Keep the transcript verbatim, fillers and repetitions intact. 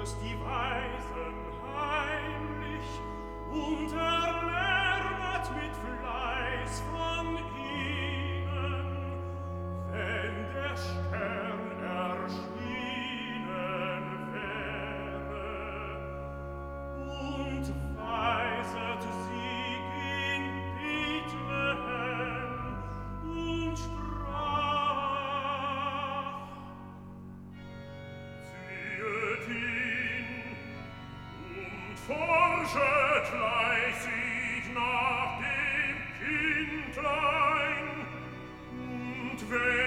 führtest die Weisen heimlich und erlernet mit Fleiß von ihnen, wenn der Stern erschienen wäre, und weiset Sieg in Bethlehem und sprach: Ziehet ihn und forschet fleißig nach dem Kindlein, und wenn